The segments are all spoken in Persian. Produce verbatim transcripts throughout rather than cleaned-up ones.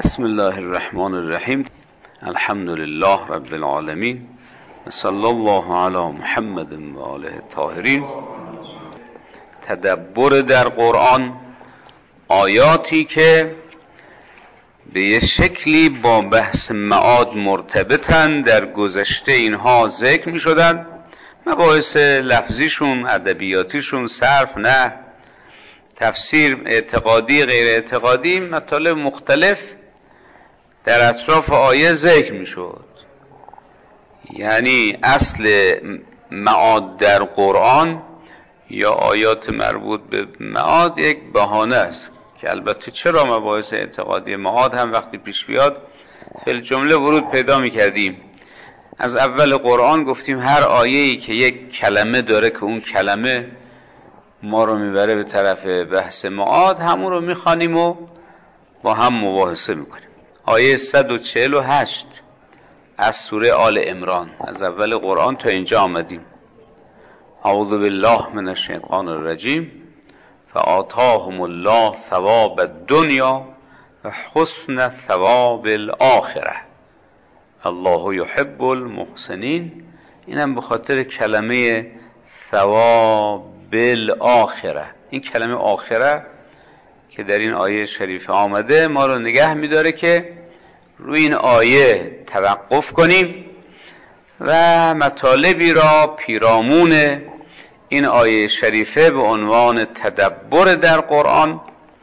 بسم الله الرحمن الرحیم. الحمد لله رب العالمین و صلی الله علی محمد و آله الطاهرین. تدبر در قرآن، آیاتی که به یه شکلی با بحث معاد مرتبطن، در گذشته اینها ذکر می شدن، مباحث لفظیشون، ادبیاتیشون، صرف، نه تفسیر، اعتقادی، غیر اعتقادی، مطالب مختلف در اطراف آیه ذکر می شد. یعنی اصل معاد در قرآن یا آیات مربوط به معاد یک بهانه است که البته چرا مباحث اعتقادی معاد هم وقتی پیش بیاد فی الجمله ورود پیدا می کردیم. از اول قرآن گفتیم هر آیه‌ای که یک کلمه داره که اون کلمه ما رو میبره به طرف بحث معاد، همون رو میخوانیم و با هم مباحثه میکنیم. آیه صد و چهل و هشت از سوره آل عمران، از اول قرآن تا اینجا آمدیم. اعوذ بالله من الشیطان الرجیم. فآتاهم الله ثواب الدنیا و حسن ثواب الاخره الله یحب المحسنین. اینم به خاطر کلمه ثواب بالاخره. این کلمه آخره که در این آیه شریفه آمده ما رو نگه میداره که روی این آیه توقف کنیم و مطالبی را پیرامون این آیه شریفه به عنوان تدبر در قرآن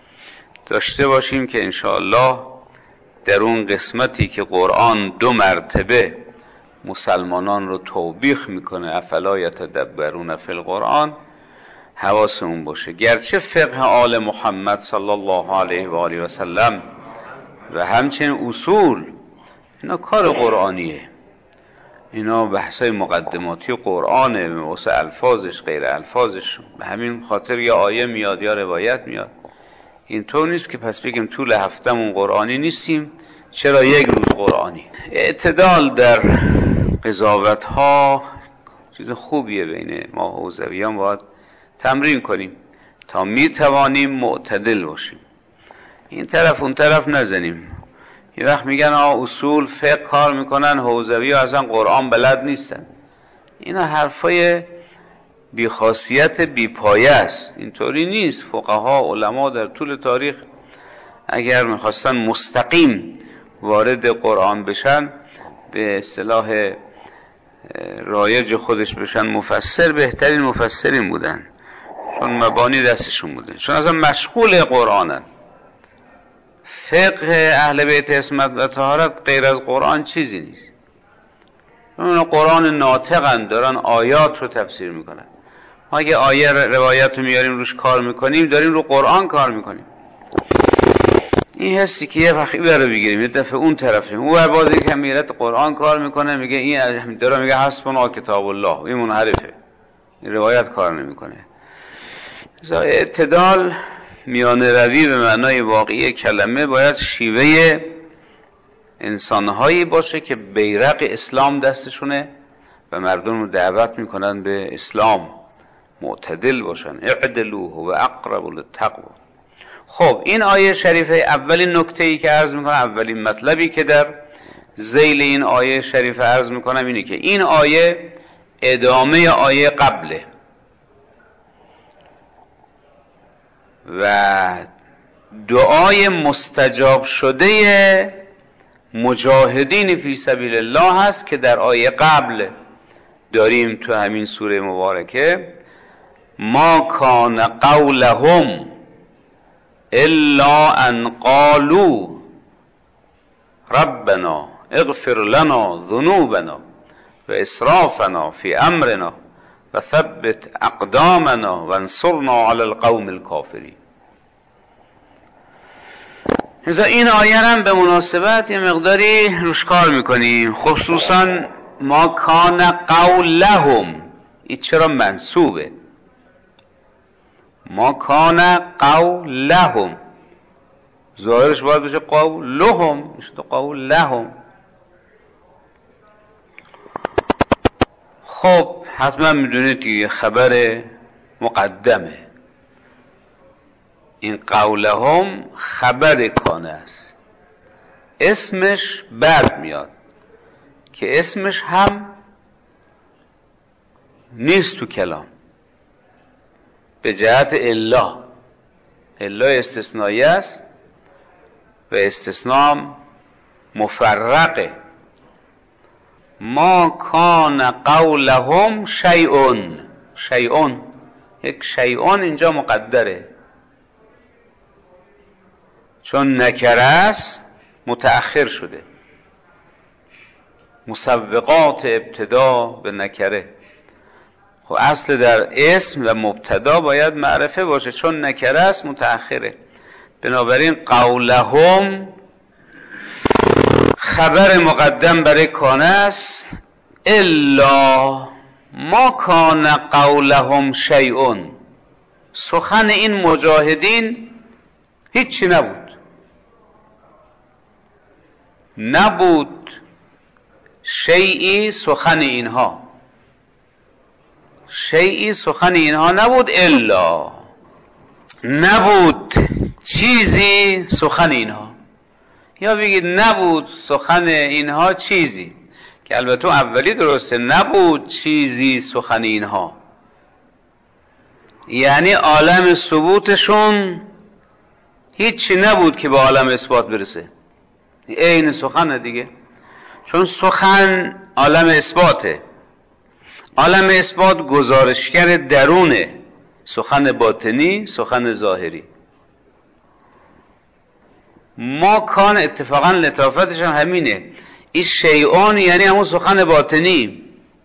داشته باشیم که انشاءالله در اون قسمتی که قرآن دو مرتبه مسلمانان رو توبیخ میکنه، افلا یتدبرون فی القرآن، حواسمون باشه. گرچه فقه آل محمد صلی الله علیه و آله و سلم و همچنین اصول اینا کار قرآنیه، اینا بحثای مقدماتی قرآنه، واسه الفاظش غیر الفاظش. به همین خاطر یا آیه میاد یا روایت میاد. اینطور نیست که پس بگیم طول هفتمون قرآنی نیستیم، چرا یک روز قرآنی. اعتدال در قضاوت ها چیز خوبیه، بین ما حوزویان باید تمرین کنیم تا می توانیم معتدل باشیم، این طرف اون طرف نزنیم. یه وقت میگن آه اصول فقه کار میکنن، حوزوی ها اصلا قرآن بلد نیستن. اینا حرفای بیخاصیت بیپایه است. اینطوری نیست. فقها علما در طول تاریخ اگر میخواستن مستقیم وارد قرآن بشن، به اصطلاح رایج خودش بشن مفسر، بهترین مفسرین بودن، چون مبانی دستشون بوده، چون اصلا مشغول قرآنن. فقه اهل بیت عصمت و طهارت غیر از قرآن چیزی نیست. اون قرآن ناطقن، دارن آیات رو تفسیر میکنن. ما اگه آیه روایت رو میاریم روش کار میکنیم، داریم رو قرآن کار میکنیم. این حسی که یه وقتی برای بگیریم یه دفعه اون طرفیم، اون بازی که میرت قرآن کار میکنه، میگه این داره میگه حسبنا کتاب الله، این منحرفه، این روایت کار نمیکنه. اعتدال، میانه روی به معنای واقعی کلمه باید شیوه انسانهایی باشه که بیرق اسلام دستشونه و مردم رو دعوت میکنن به اسلام، معتدل باشن. اعدلوا و اقرب للتقوی. خب این آیه شریفه، اولین نکته‌ای که عرض میکنم، اولین مطلبی که در ذیل این آیه شریفه عرض میکنم اینه که این آیه ادامه آیه قبله و دعای مستجاب شده مجاهدین فی سبیل الله هست که در آیه قبل داریم تو همین سوره مبارکه. ما کان قولهم الا ان قالوا ربنا اغفر لنا ذنوبنا و اسرافنا فی امرنا و ثبت اقدامنا و انصرنا علی القوم الکافرین. لذا این آیه هم به مناسبت یه مقداری روش کار میکنیم، خصوصا ما کان قولهم. این چرا منصوبه؟ ما کان قولهم، ظاهرش باید بشه قولهم، میشه قولهم. خب حتما میدونید که یه خبر مقدمه، این قولهم خبر کانه است. اسمش بعد میاد که اسمش هم نیست تو کلام به جهت الا. الا استثنایی است و استثناء مفرقه. ما کان قولهم شیئون، شیئون یک شیئون اینجا مقدره چون نکره است متأخر شده. مسوقات ابتدا به نکره. خب اصل در اسم و مبتدا باید معرفه باشه چون نکره است متأخره. بنابراین قولهم خبر مقدم برای کان است. الا ما کان قولهم شیئون، سخن این مجاهدین هیچی نبود. نبود شیئی سخن اینها، شیئی سخن اینها نبود. الا نبود چیزی سخن اینها، یا بگید نبود سخن اینها چیزی، که البته اولی درسته. نبود چیزی سخن اینها یعنی عالم ثبوتشون هیچی نبود که به عالم اثبات برسه. عین سخن دیگه، چون سخن عالم اثباته. عالم اثبات گزارشگر درونه، سخن باطنی سخن ظاهری. ما کان اتفاقا لطافتش هم همینه، این شیعان یعنی همون سخن باطنی.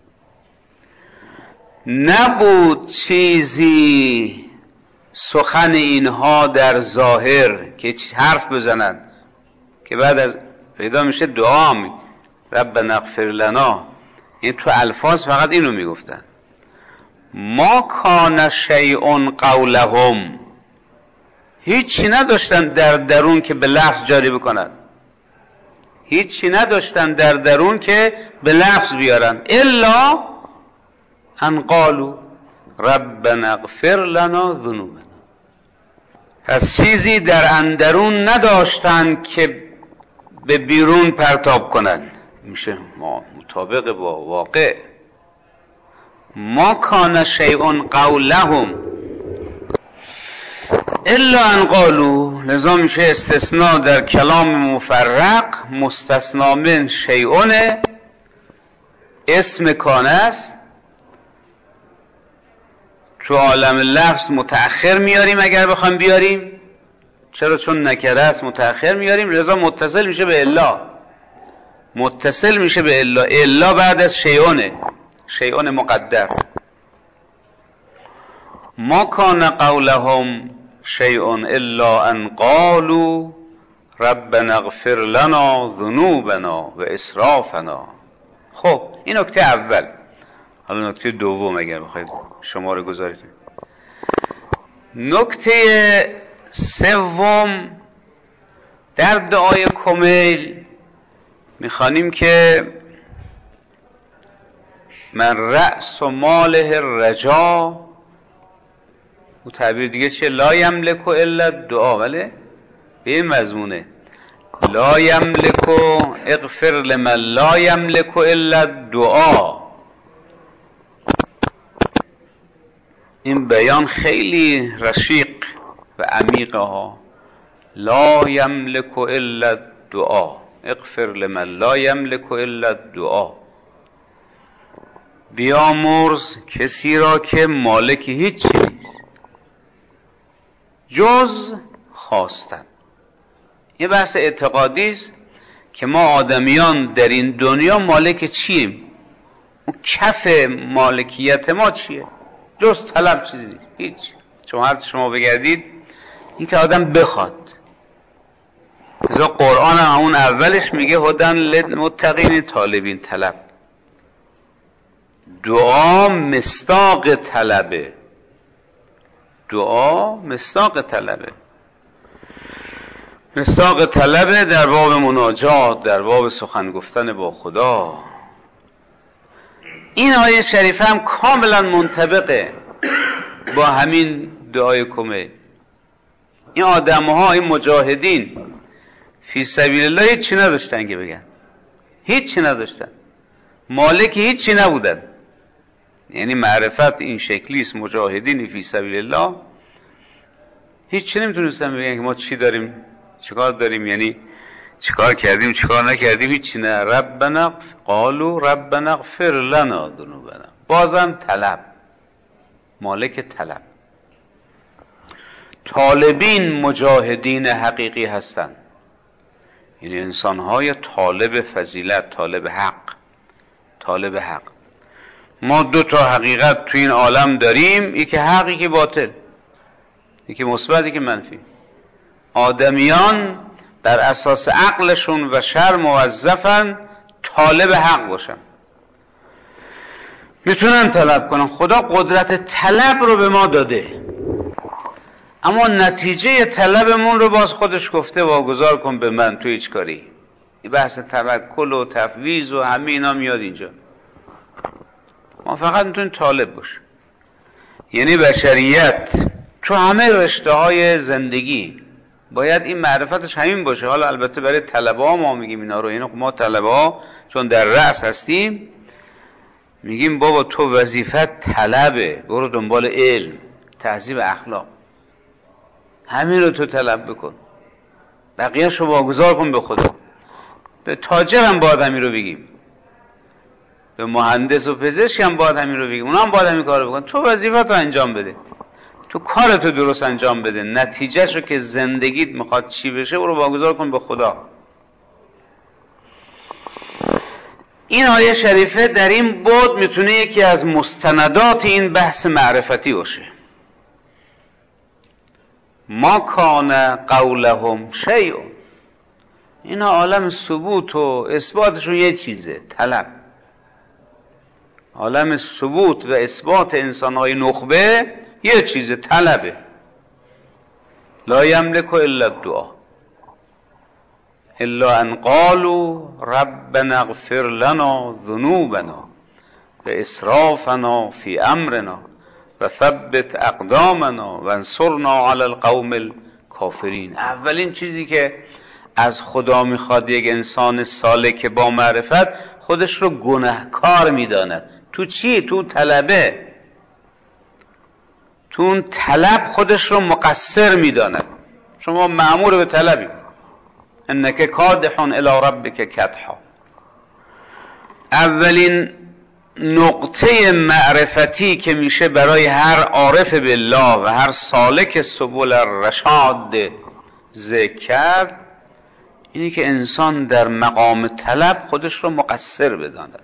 نبود چیزی سخن اینها در ظاهر که حرف بزنند که بعد از پیدا میشه دعا ربنا اغفر لنا. این تو الفاظ فقط اینو میگفتن. ما کان شیء قولهم، هیچی نداشتن در درون که به لفظ جاری بکنن، هیچی نداشتن در درون که به لفظ بیارن. الا ان قالوا ربنا اغفر لنا ذنوبنا. پس چیزی در اندرون نداشتن که به بیرون پرتاب کنن. میشه مطابق با واقع. ما کان شیء قولهم الا ان قالوا، لذا میشه استثناء در کلام مفرق مستثنا من شیئون اسم کان است. تو عالم لفظ متأخر میاریم اگر بخوام بیاریم. چرا؟ چون نکره است متأخر میاریم، لذا متصل میشه به الا، متصل میشه به الا. الا بعد از شیئونه، شیئون مقدر. ما کان قولهم شیء الا ان قالوا ربنا اغفر لنا ذنوبنا و اسرافنا. خب این نکته اول. حالا نکته دوم اگر بخواید شماره گذاری کنید. نکته سوم در دعای کمیل میخوانیم که من رأس و ماله الرجا، و تعبیر دیگه چیه؟ لا یملک الا الدعا. ولی به این مضمونه لا یملک اغفر لمن لا یملک الا الدعا. این بیان خیلی رشیق و عمیقه ها. لا یملک الا الدعا، اغفر لمن لا یملک الا الدعا. بیامرز کسی را که مالک هیچ نیست جز خواستن. یه بحث اعتقادی است که ما آدمیان در این دنیا مالک چیم؟ اون کف مالکیت ما چیه؟ جز طلب چیزی نیست، هیچ. چون هر شما بگردید این که آدم بخواد. ازا قرآن همون اولش میگه هدن للمتقین طالبین، طلب. دعا مصداق طلبه، دعا مصداق طلبه، مصداق طلبه در باب مناجات، در باب سخن گفتن با خدا. این آیه شریفه هم کاملا منطبقه با همین دعای کمیل. این آدم ها، این مجاهدین فی سبیل الله هیچ چی نداشتن که بگن، هیچ چی نداشتن، مالک هیچ چی نبودن. یعنی معرفت این شکلی است، مجاهدین فی سبیل الله هیچ چی نمیتونستن بگن که ما چی داریم چیکار داریم، یعنی چیکار کردیم چیکار نکردیم، هیچ چی نه. ربنا قالوا ربنا اغفر لنا ذنوبنا، بازم طلب، مالک طلب. طالبین مجاهدین حقیقی هستند، یعنی انسان‌های طالب فضیلت، طالب حق، طالب حق. ما دو تا حقیقت تو این عالم داریم، یکی حق یکی باطل، یکی مثبت یکی منفی. آدمیان بر اساس عقلشون و شر موظفن طالب حق باشن، میتونن طلب کنن. خدا قدرت طلب رو به ما داده، اما نتیجه طلبمون رو باز خودش گفته واگذار کن به من، تو هیچ کاری. این بحث توکل و تفویض و همه اینا میاد اینجا. ما فقط میتونیم طالب باشیم. یعنی بشریت تو همه رشته های زندگی باید این معرفتش همین باشه. حالا البته برای طلبه ها ما میگیم اینا رو، یعنی ما طلبه ها چون در رأس هستیم میگیم بابا تو وظیفت طلبه، برو دنبال علم، تهذیب اخلاق، همین رو تو طلب بکن، بقیه‌اش رو واگذار کن به خدا. به تاجر هم باید همین رو بگیم، به مهندس و پزشک هم باید همین رو بگیم، اونا هم باید همین کار رو بکن. تو وظیفت رو انجام بده، تو کارتو درست انجام بده، نتیجهشو که زندگیت میخواد چی بشه برو واگذار کن به خدا. این آیه شریفه در این بود میتونه یکی از مستندات این بحث معرفتی باشه. ما کان قولهم شیء، اینا عالم ثبوت و اثباتشون یه چیزه، طلب. عالم ثبوت و اثبات انسانهای نخبه یه چیزه، طلبه. لا یملک الا الدعا الا ان قالوا ربنا اغفر لنا ذنوبنا و اسرافنا فی امرنا و ثبت اقدامنا و انصرنا علی القوم الکافرین. اولین چیزی که از خدا میخواد یک انسان سالک با معرفت خودش رو گناهکار میداند. تو چی؟ تو طلبه، تو اون طلب خودش رو مقصر میداند. شما مأمور به طلبی، انک کادح الی ربک کدحا. اولین نقطه معرفتی که میشه برای هر عارف بالله و هر سالک سبل الرشاد ذکر کرد اینی که انسان در مقام طلب خودش رو مقصر بداند.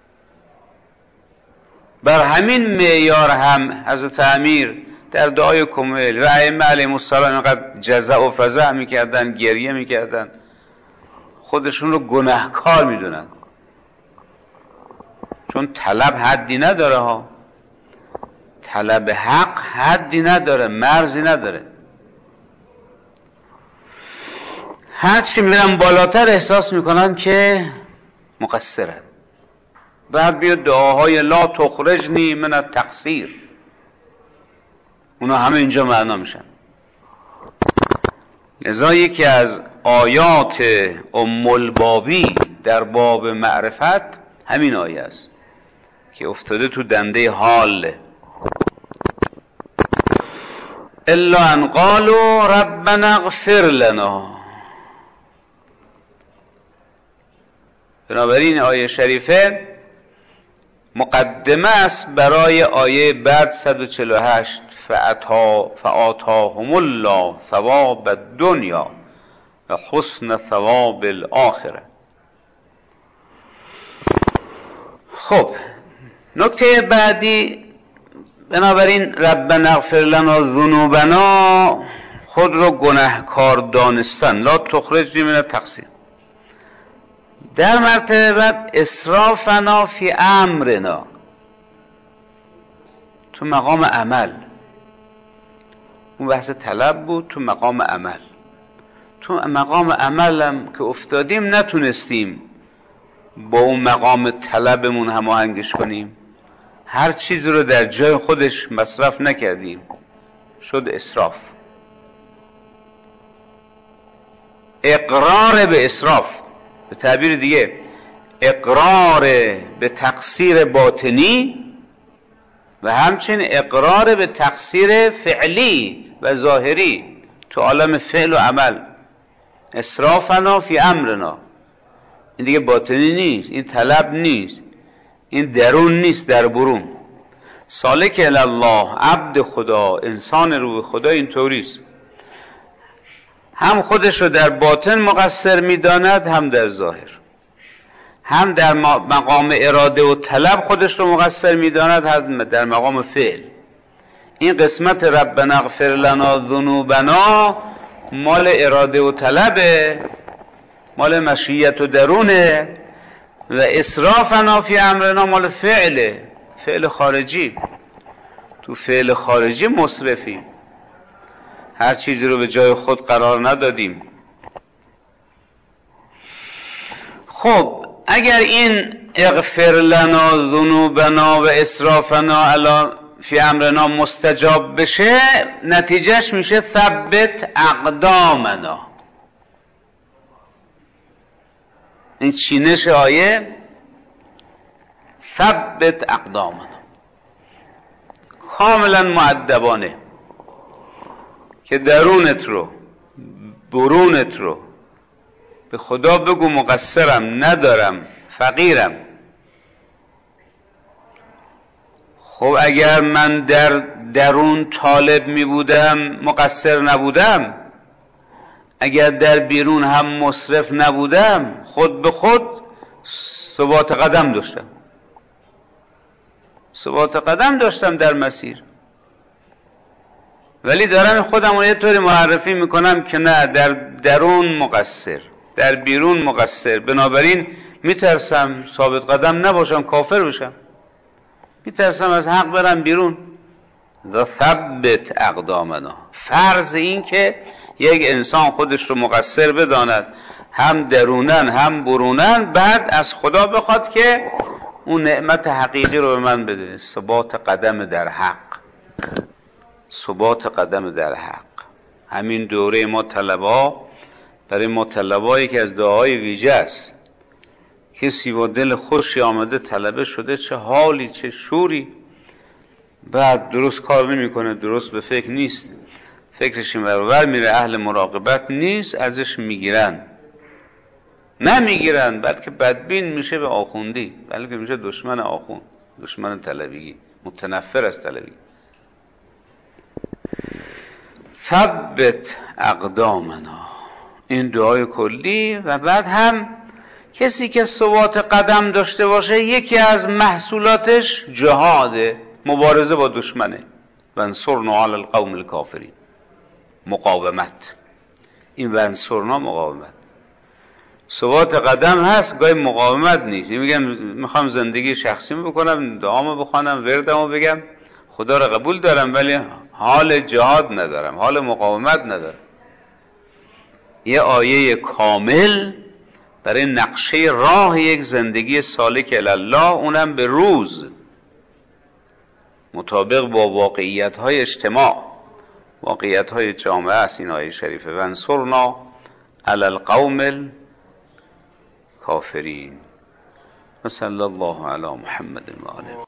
بر همین معیار هم حضرت امیر در دعای کمیل و ائمه علیهم السلام اینقدر جزع و فزع میکردن، گریه میکردن، خودشون رو گناهکار میدونن، چون طلب حدی نداره ها، طلب حق حدی نداره، مرزی نداره. هرچی میرن بالاتر احساس میکنن که مقصرن. بعد بیاد دعاهای لا تخرجنی من التقصیر، اونا همه اینجا معنا میشن. لذا یکی از آیات ام البابی در باب معرفت همین آیه است که افتاده تو دنده حال. الا ان قالوا ربنا اغفر لنا. بنابراین آیه شریفه مقدمه است برای آیه بعد صد و چهل و هشت فآتاهم الله ثواب الدنیا و حسن ثواب الاخره. خب نکته بعدی، بنابراین ربنا اغفر لنا ذنوبنا، خود رو گناهکار دانستن، لا تخرجنی من التقصیر. در مرتبه بعد اسرافنا فی امرنا، تو مقام عمل. اون بحث طلب بود، تو مقام عمل. تو مقام عملم که افتادیم نتونستیم با اون مقام طلبمون هماهنگش کنیم، هر چیز رو در جای خودش مصرف نکردیم، شد اسراف. اقرار به اسراف، به تعبیر دیگه اقرار به تقصیر باطنی و همچنین اقرار به تقصیر فعلی و ظاهری تو عالم فعل و عمل. اسرافنا فی امرنا، این دیگه باطنی نیست، این طلب نیست، این درون نیست، در برون. سالک الی الله، عبد خدا، انسان رو به خدا اینطوریست، هم خودش رو در باطن مقصر میداند، هم در ظاهر، هم در مقام اراده و طلب خودش رو مقصر میداند، هم در مقام فعل. این قسمت ربنا اغفر لنا ذنوبنا مال اراده و طلبه، مال مشیت و درونه، و اسرافنا فی امرنا مال فعله، فعل خارجی. تو فعل خارجی مسرفیم، هر چیزی رو به جای خود قرار ندادیم. خب اگر این اغفر لنا ذنوبنا و اسرافنا علی فی امرنا مستجاب بشه، نتیجهش میشه ثبت اقدامنا. این چینش آیه ثبت اقدامنا کاملا مؤدبانه، که درونت رو برونت رو به خدا بگو مقصرم، ندارم، فقیرم. خب اگر من در درون طالب می بودم مقصر نبودم، اگر در بیرون هم مسرف نبودم، خود به خود ثبات قدم داشتم، ثبات قدم داشتم در مسیر. ولی دارم خودم رو یه طوری معرفی میکنم که نه، در درون مقصر، در بیرون مقصر. بنابراین میترسم ثابت قدم نباشم، کافر بشم، میترسم از حق برم بیرون. و ثبت اقدامنا، فرض این که یک انسان خودش رو مقصر بداند، هم درونن هم برونن، بعد از خدا بخواد که اون نعمت حقیقی رو به من بده، ثبات قدم در حق، ثبات قدم در حق. همین دوره ما طلبا، برای ما طلبایی که از دعای ویژه است، کسی با دل خوشی آمده طلبه شده، چه حالی چه شوری، بعد درست کار نمیکنه، درست به فکر نیست، فکرش این ور میره، اهل مراقبت نیست، ازش میگیرن، نمیگیرن، بعد که بدبین میشه به آخوندی، بلکه میشه دشمن آخوند، دشمن طلبگی، متنفر از طلبی. ثبت اقدامنا، این دعای کلی. و بعد هم کسی که ثبات قدم داشته باشه، یکی از محصولاتش جهاده، مبارزه با دشمنه. وانصرنا علی القوم الکافرین، مقاومت. این وانصرنا مقاومت، ثبات قدم هست، گاهی مقاومت نیست. میگم میخوام زندگی شخصیمو بکنم، دعامو بخونم، وردمو بگم، خدا را قبول دارم، ولی حال جهاد ندارم، حال مقاومت ندارم. یه آیه کامل برای نقشه راه یک زندگی سالک الی الله، اونم به روز، مطابق با واقعیت های اجتماع، واقعیت های جامعه است. این آیه شریفه وانصرنا علی القوم الکافرین. و صلی الله علی محمد و آله.